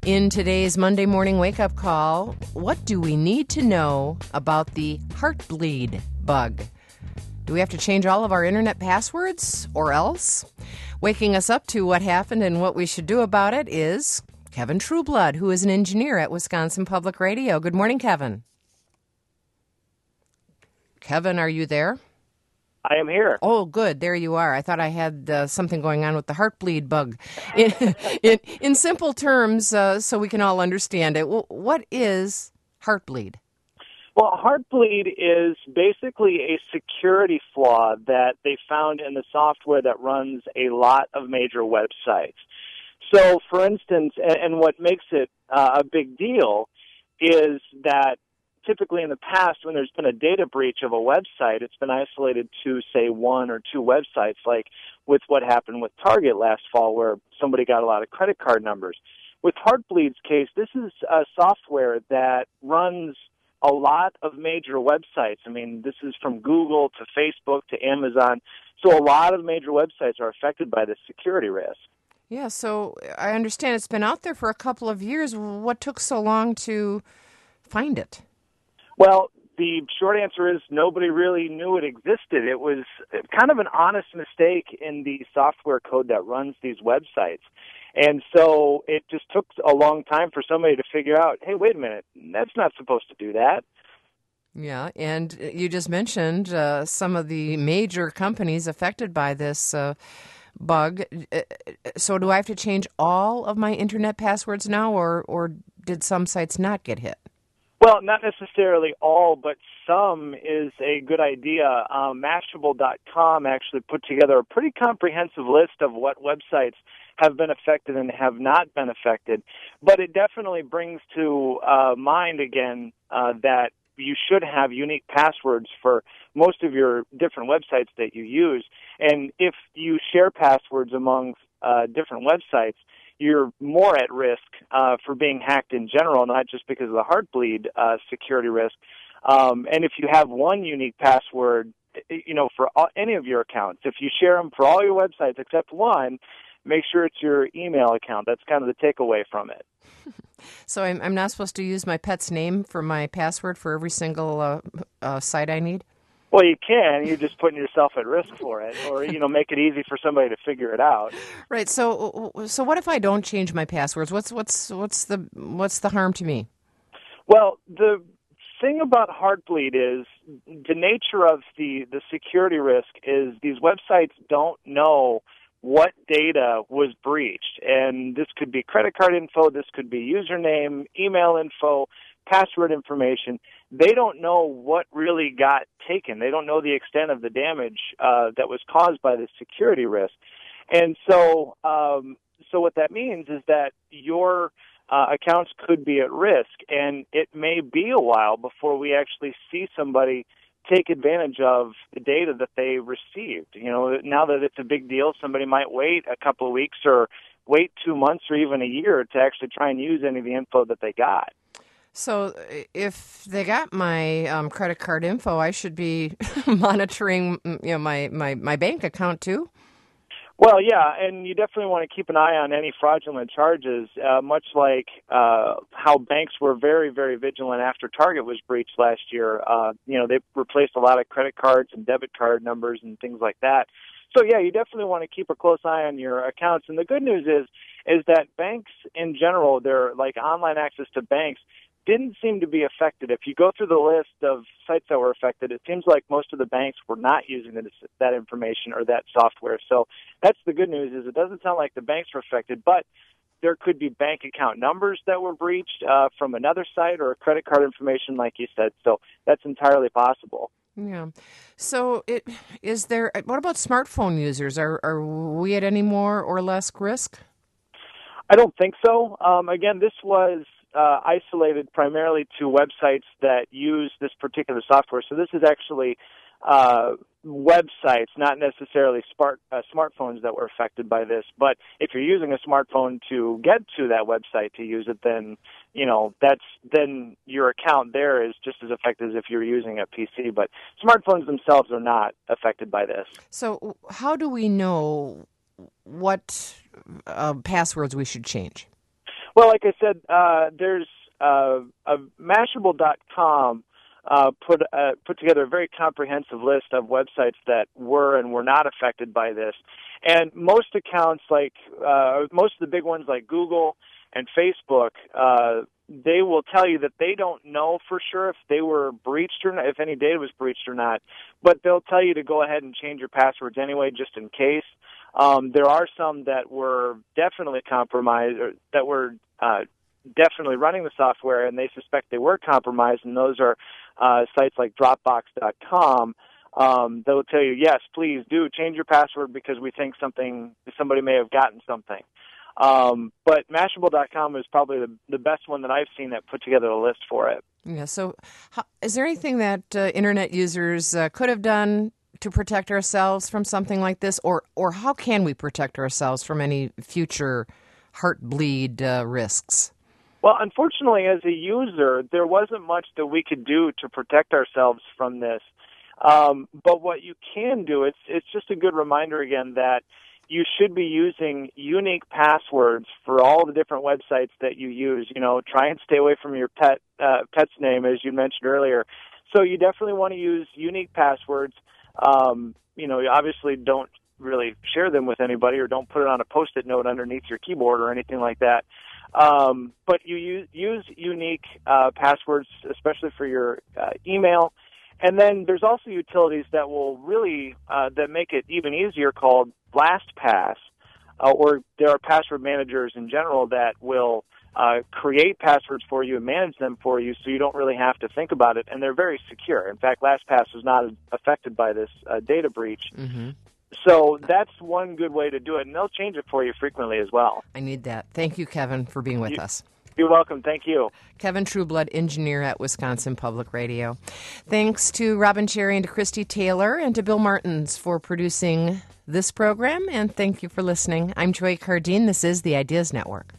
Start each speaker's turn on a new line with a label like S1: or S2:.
S1: In today's Monday morning wake-up call, what do we need to know about the Heartbleed bug? Do we have to change all of our internet passwords or else? Waking us up to what happened and what we should do about it is Kevin Trueblood, who is an engineer at Wisconsin Public Radio. Good morning, Kevin. Kevin, are you there?
S2: I am here.
S1: Oh, good. There you are. I thought I had something going on with the Heartbleed bug. In simple terms, so we can all understand it, what is Heartbleed?
S2: Well, Heartbleed is basically a security flaw that they found in the software that runs a lot of major websites. So, for instance, and what makes it a big deal is that typically in the past, when there's been a data breach of a website, it's been isolated to, say, one or two websites, like with what happened with Target last fall, where somebody got a lot of credit card numbers. With Heartbleed's case, this is a software that runs a lot of major websites. I mean, this is from Google to Facebook to Amazon. So a lot of major websites are affected by this security risk.
S1: Yeah, so I understand it's been out there for a couple of years. What took so long to find it?
S2: Well, the short answer is nobody really knew it existed. It was kind of an honest mistake in the software code that runs these websites. And so it just took a long time for somebody to figure out, hey, wait a minute, that's not supposed to do that.
S1: Yeah, and you just mentioned some of the major companies affected by this bug. So do I have to change all of my internet passwords now, or did some sites not get hit?
S2: Well, not necessarily all, but some is a good idea. Mashable.com actually put together a pretty comprehensive list of what websites have been affected and have not been affected. But it definitely brings to mind again that you should have unique passwords for most of your different websites that you use. And if you share passwords among different websites, you're more at risk for being hacked in general, not just because of the Heartbleed security risk. And if you have one unique password, for any of your accounts, if you share them for all your websites except one, make sure it's your email account. That's kind of the takeaway from it.
S1: So I'm not supposed to use my pet's name for my password for every single site I need?
S2: Well, you can. You're just putting yourself at risk for it, or make it easy for somebody to figure it out.
S1: Right. So what if I don't change my passwords? What's the harm to me?
S2: Well, the thing about Heartbleed is the nature of the security risk is these websites don't know what data was breached, and this could be credit card info, this could be username, email info, password information. They don't know what really got taken. They don't know the extent of the damage that was caused by this security risk. And so what that means is that your accounts could be at risk, and it may be a while before we actually see somebody take advantage of the data that they received. Now that it's a big deal, somebody might wait a couple of weeks or wait 2 months or even a year to actually try and use any of the info that they got.
S1: So if they got my credit card info, I should be monitoring my bank account too?
S2: Well, yeah, and you definitely want to keep an eye on any fraudulent charges, much like how banks were very, very vigilant after Target was breached last year. They replaced a lot of credit cards and debit card numbers and things like that. So, yeah, you definitely want to keep a close eye on your accounts. And the good news is that banks in general, they're like online access to banks, didn't seem to be affected. If you go through the list of sites that were affected, it seems like most of the banks were not using that information or that software. So that's the good news, is it doesn't sound like the banks were affected, but there could be bank account numbers that were breached from another site or credit card information, like you said. So that's entirely possible.
S1: Yeah. So what about smartphone users? Are we at any more or less risk?
S2: I don't think so. Again, this was isolated primarily to websites that use this particular software. So this is actually websites, not necessarily smartphones that were affected by this. But if you're using a smartphone to get to that website to use it, then then your account there is just as affected as if you're using a PC. But smartphones themselves are not affected by this.
S1: So how do we know what passwords we should change?
S2: Well, like I said, there's Mashable.com put together a very comprehensive list of websites that were and were not affected by this. And most accounts, like most of the big ones like Google and Facebook, they will tell you that they don't know for sure if they were breached or not, if any data was breached or not, but they'll tell you to go ahead and change your passwords anyway, just in case. There are some that were definitely compromised, or that were definitely running the software, and they suspect they were compromised, and those are sites like Dropbox.com. They'll tell you, yes, please do change your password because we think somebody may have gotten something. But Mashable.com is probably the best one that I've seen that put together a list for it.
S1: Yeah. So, is there anything that Internet users could have done to protect ourselves from something like this, or how can we protect ourselves from any future Heartbleed risks?
S2: Well, unfortunately, as a user, there wasn't much that we could do to protect ourselves from this. But what you can do, it's just a good reminder again that you should be using unique passwords for all the different websites that you use. You know, try and stay away from your pet's name, as you mentioned earlier. So you definitely want to use unique passwords. You obviously don't really share them with anybody, or don't put it on a Post-it note underneath your keyboard or anything like that. But you use unique passwords, especially for your email. And then there's also utilities that will really that make it even easier, called LastPass, or there are password managers in general that will create passwords for you and manage them for you, so you don't really have to think about it. And they're very secure. In fact, LastPass was not affected by this data breach. Mm-hmm. So that's one good way to do it, and they'll change it for you frequently as well.
S1: I need that. Thank you, Kevin, for being with us.
S2: You're welcome. Thank you.
S1: Kevin Trueblood, engineer at Wisconsin Public Radio. Thanks to Robin Cherry and to Christy Taylor and to Bill Martins for producing this program, and thank you for listening. I'm Joy Cardine. This is the Ideas Network.